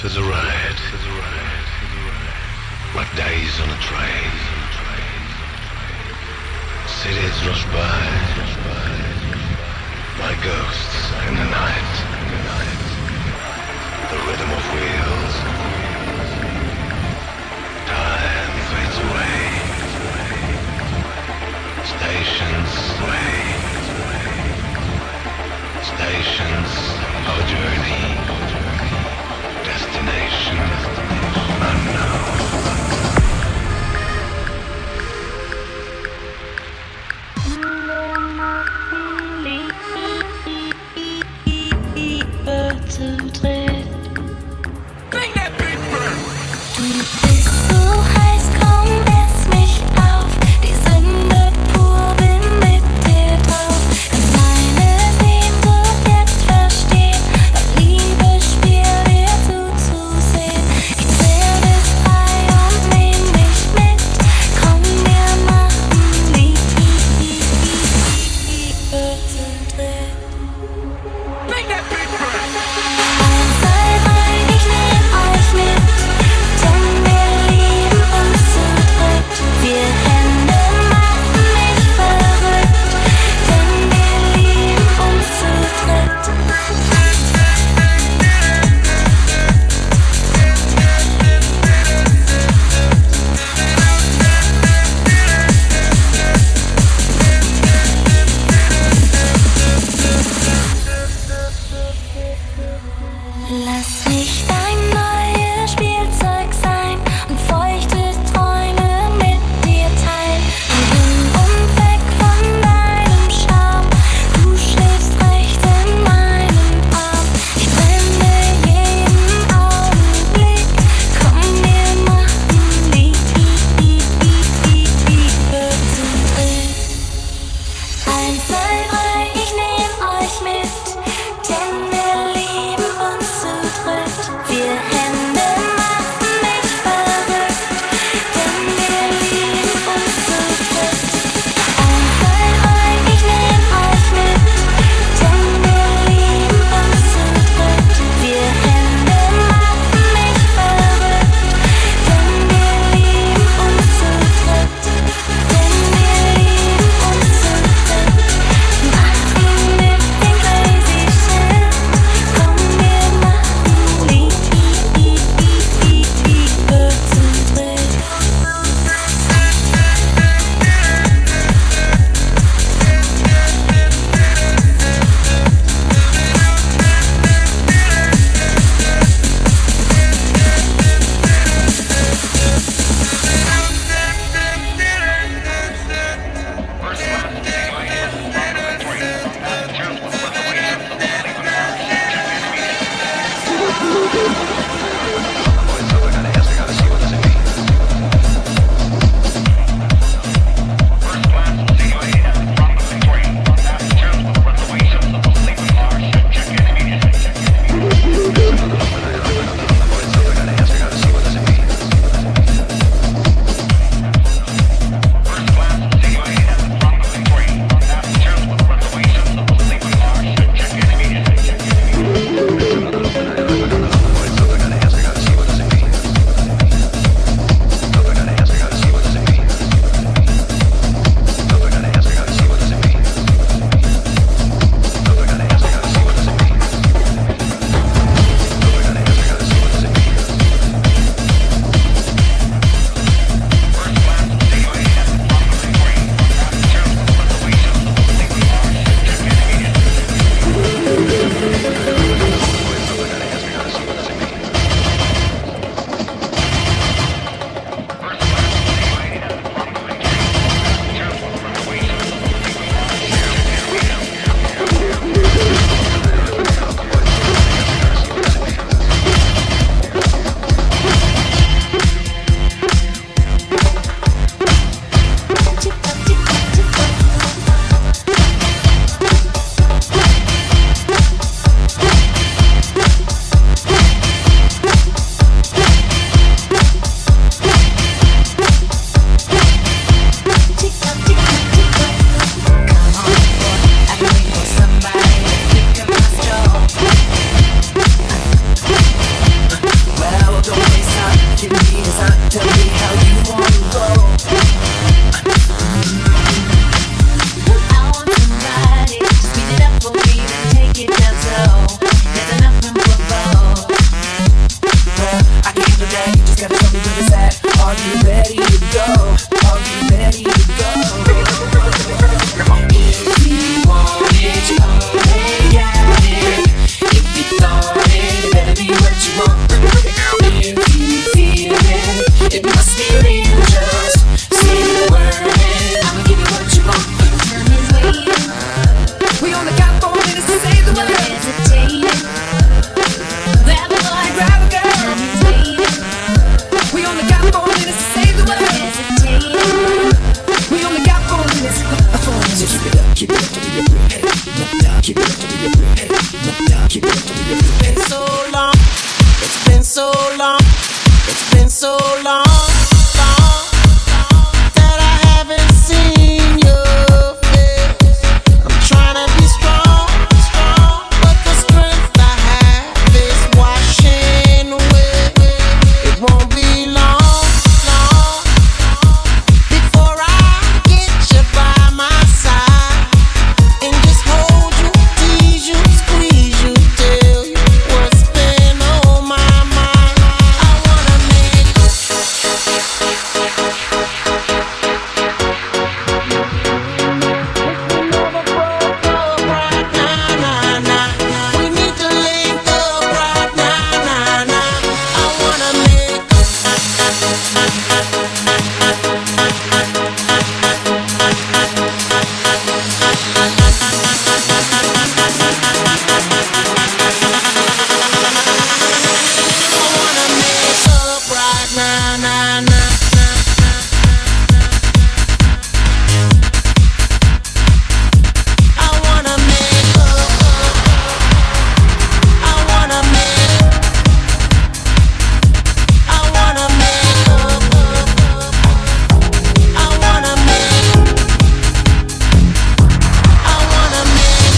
for the ride. Like days on a train. Cities rush by. Like ghosts in the night. The rhythm of wheels. Time fades away. Stations sway. Stations of a journey. Destination unknown. Zu drehen. Du bist so heiß, komm, ess mich auf. Die Sünde pur, bin mit dir drauf. Kann meine Sehnsucht jetzt verstehen. Bei Liebesspiel dir zuzusehen. Ich zähl bis 3 und nehm dich mit. Komm, wir machen Liebe zu drehen. Lass mich dein neues Spielzeug sein und feuchte Träume mit dir teilen. Hin und weg von deinem Charme, du schläfst recht in meinem Arm. Ich blende jeden Augenblick, komm, wir machen Liebe zu dritt. 1, 2, 3, ich nehm euch mit, denn wir lieben uns zu dritt. so long, that I haven't seen your face. I'm trying to be strong, but the strength I have is washing away. It won't be long before I get you by my side and just hold you, tease you, squeeze you, tell you what's been on my mind. I wanna make right now. We need to link up right now. I wanna make up right now. I wanna make up. I wanna make. I wanna make up. I wanna make. I wanna make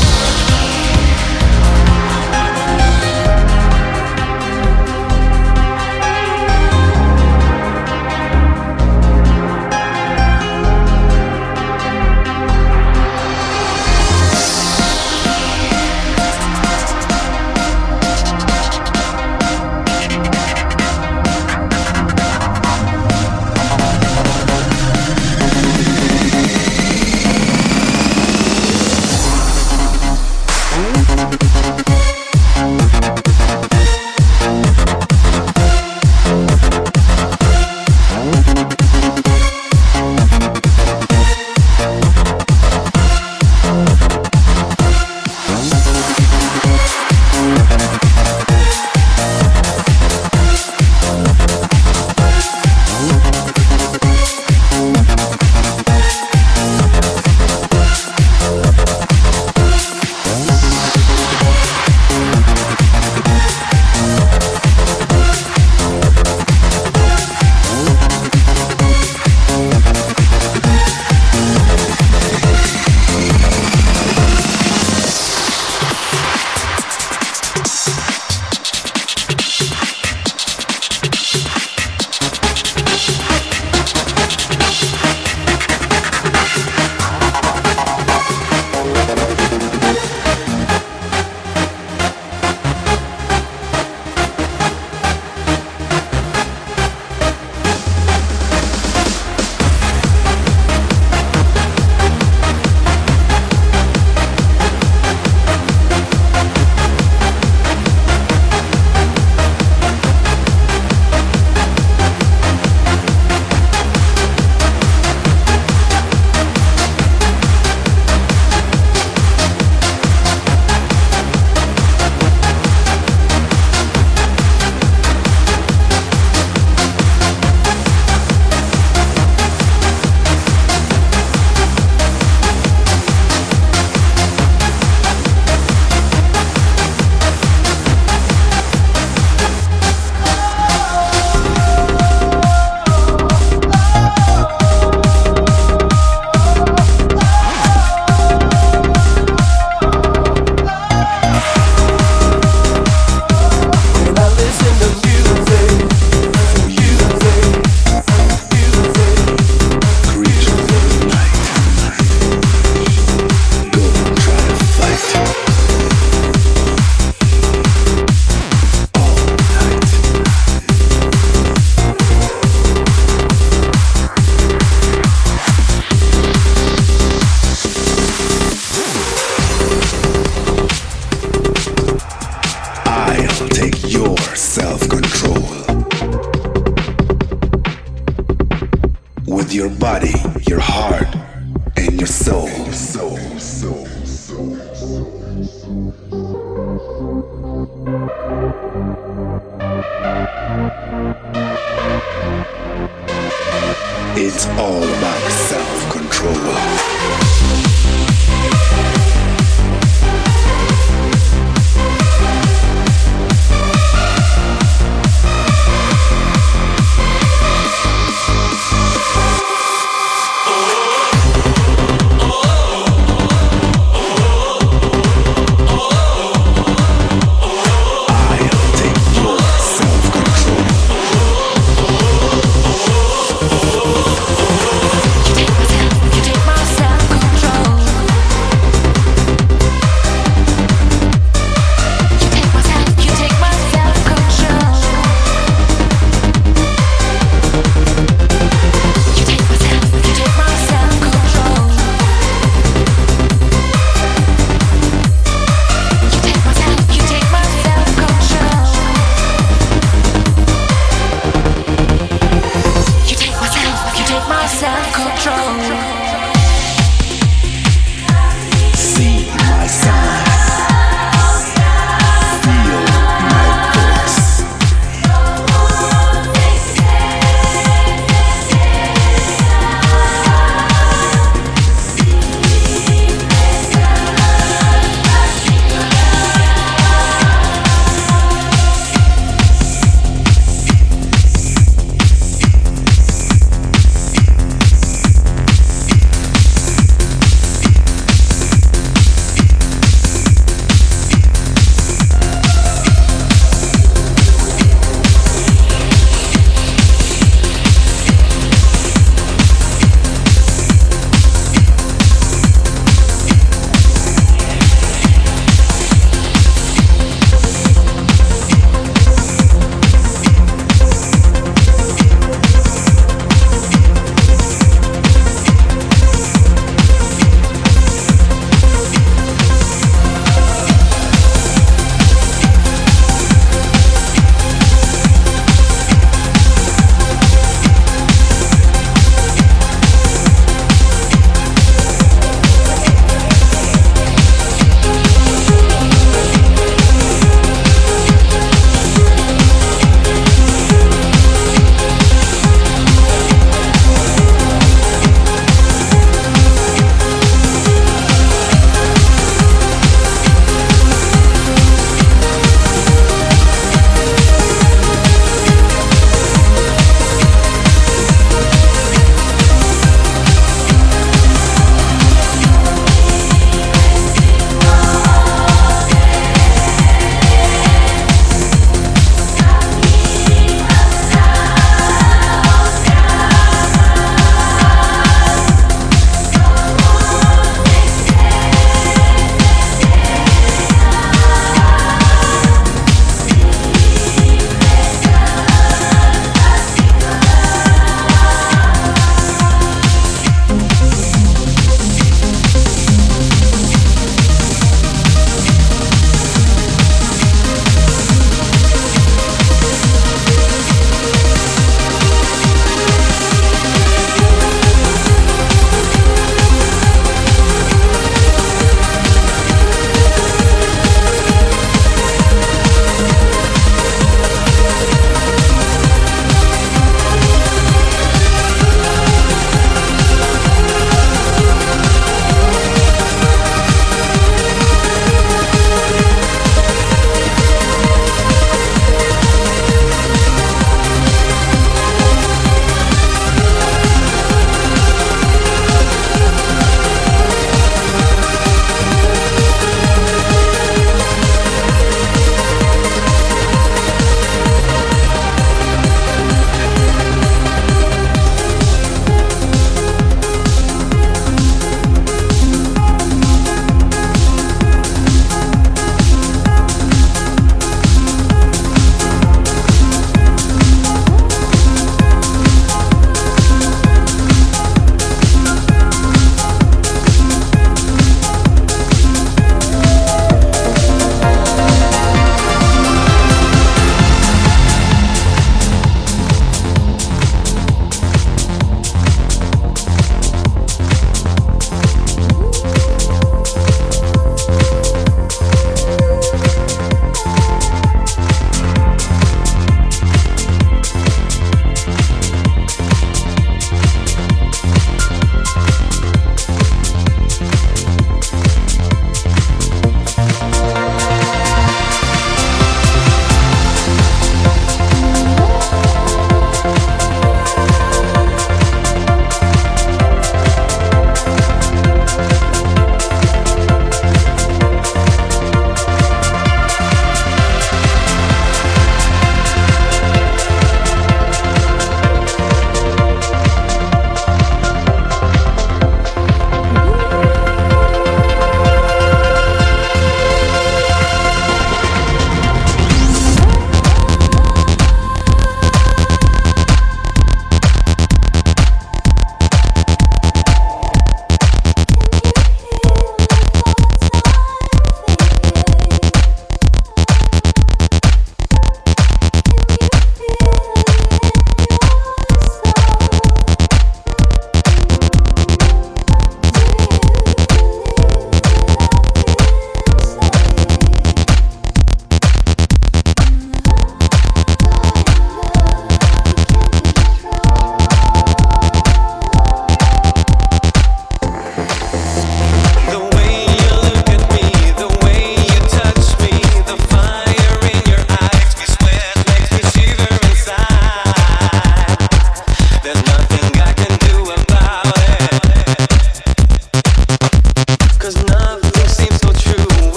with your body, your heart, and your soul. It's all about